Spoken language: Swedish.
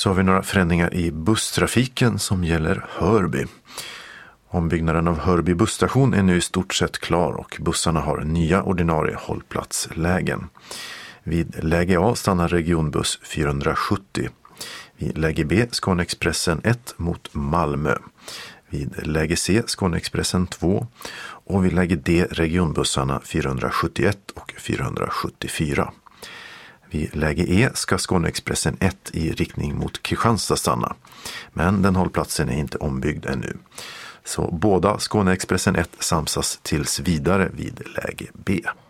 Så har vi några förändringar i busstrafiken som gäller Hörby. Ombyggnaden av Hörby busstation är nu i stort sett klar och bussarna har nya ordinarie hållplatslägen. Vid läge A stannar regionbuss 470. Vid läge B Skåneexpressen 1 mot Malmö. Vid läge C Skåneexpressen 2 och vid läge D regionbussarna 471 och 474. Vid läge E ska Skåneexpressen 1 i riktning mot Kristianstad stanna, men den hållplatsen är inte ombyggd ännu. Så båda Skåneexpressen 1 samsas tills vidare vid läge B.